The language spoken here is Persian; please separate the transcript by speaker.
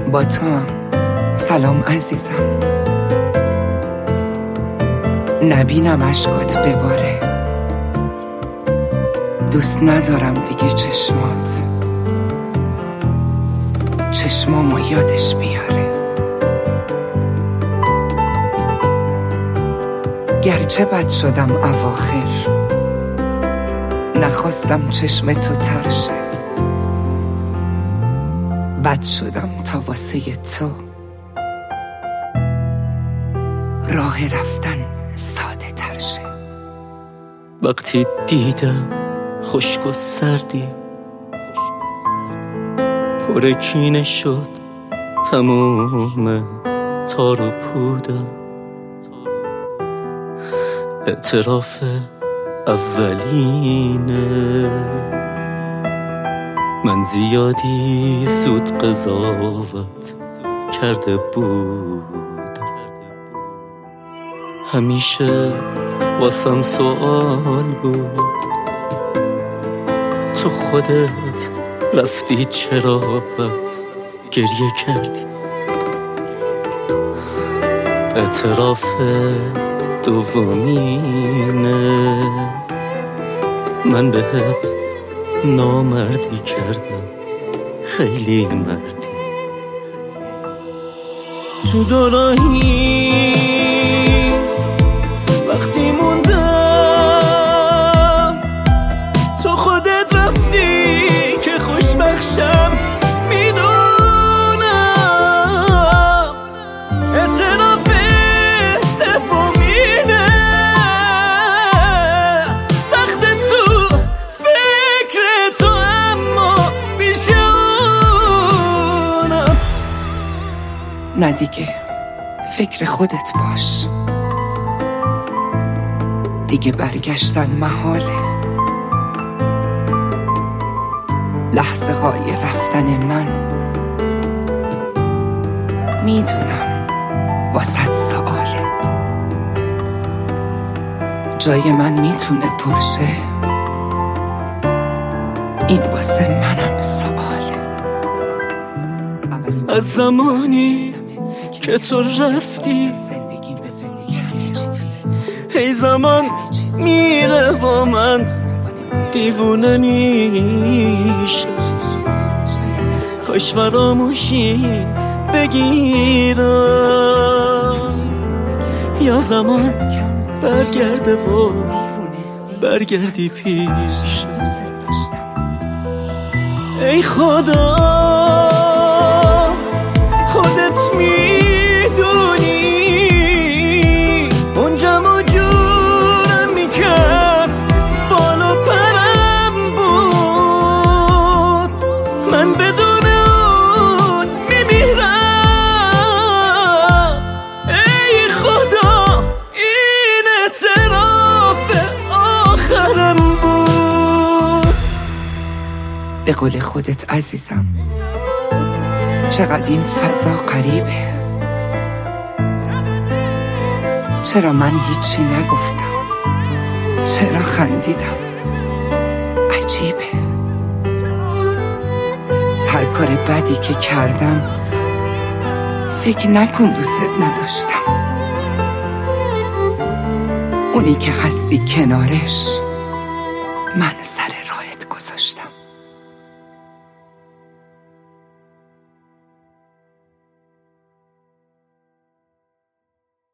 Speaker 1: با تو هم. سلام عزیزم. نبینم اشکات بباره. دوست ندارم دیگه چشمامو یادش بیاره. گرچه بد شدم اواخر، نخواستم چشم تو ترشه. بد شدم تا واسه تو راه رفتن ساده تر شه.
Speaker 2: وقتی دیدم خشک و سردی پر کینه شد تموم تار و پودم. اعتراف اولینه، من زیادی زود قضاوت کرده بود. همیشه واسم سوال بود، تو خودت رفتی چرا پس گریه کردی؟ اعتراف دومینه، من بهت نامردی کردم، خیلی مردی. تو دوراهی وقتی موندم، تو خودت رفتی که خوشبخشم میدونم. اعتراف سومینه، سخت تو فکر تو اما بیشونم.
Speaker 1: نه دیگه فکر خودت باش، دیگه برگشتن محاله. لحظه های رفتن من میدونم با 100 سواله. جای من میتونه پرشه، این واسه منم سواله.
Speaker 2: از زمانی که تو رفتی ای زمان میره با من دیوونه میشه. کاش فراموشی بگیرم یا زمان برگرده و برگردی پیش. ای خدا خودت میدونی اونجا موجودم میکرد، بالا پرم بود، من بدون اون میمیرم. ای خدا این اعتراف آخرم بود.
Speaker 1: به قول خودت عزیزم، چقدر این فضا غریبه. چرا من هیچی نگفتم؟ چرا خندیدم؟ عجیبه. هر کار بدی که کردم فکر نکن دوست نداشتم. اونی که هستی کنارش من